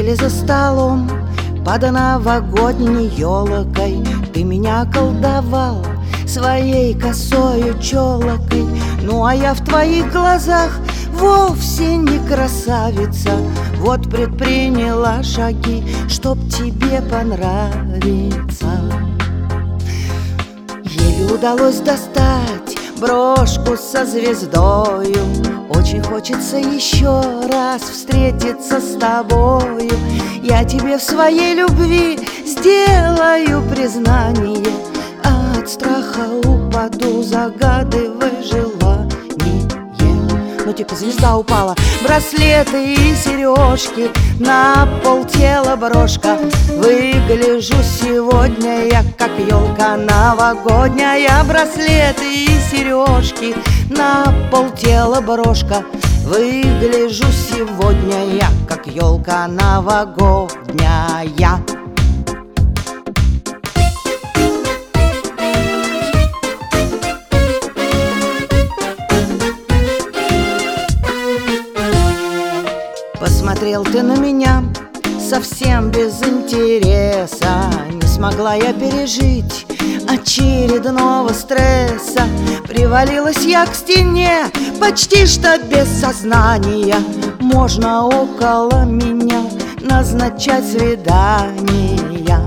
сидели за столом под новогодней елкой. Ты меня колдовал своей косою челокой. Ну а я в твоих глазах вовсе не красавица. Вот предприняла шаги, чтоб тебе понравиться. Еле удалось достать брошку со звездою. Очень хочется еще раз встретиться с тобою. Я тебе в своей любви сделаю признание. От страха упаду, загадывай желание. Ну типа звезда упала. Браслеты и сережки, на пол тела брошка. Выгляжу сегодня я как елка новогодняя. Браслеты и сережки, на пол тела брошка. Выгляжу сегодня я как елка новогодняя. Посмотрел ты на меня совсем без интереса. Не смогла я пережить очередного стресса. Привалилась я к стене почти что без сознания. Можно около меня назначать свидания.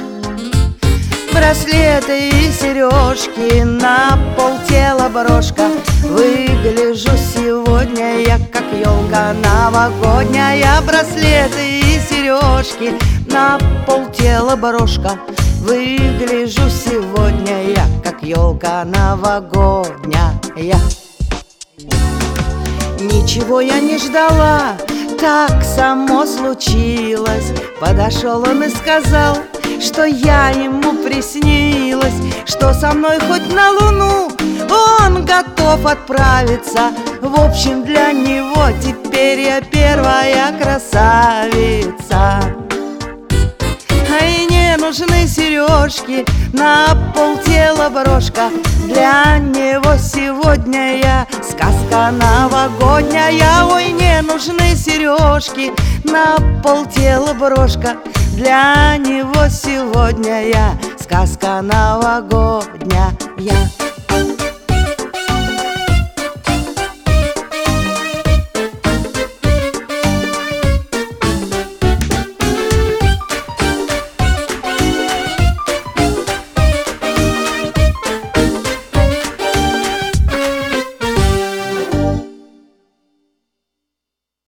Браслеты и сережки, на пол тела брошка. Выгляжу сегодня я как елка новогодняя. Браслеты и сережки, на пол тела брошка. Выгляжу сегодня я как елка новогодняя. Ничего я не ждала, так само случилось. Подошел он и сказал, что я ему приснилась, что со мной хоть на луну он готов отправиться. В общем, для него теперь я первая красавица. Ай, не нужны сережки, на пол тела брошка. Для него сегодня я сказка новогодняя. Ой, не нужны сережки, на пол тела брошка. Для него сегодня я сказка новогодняя.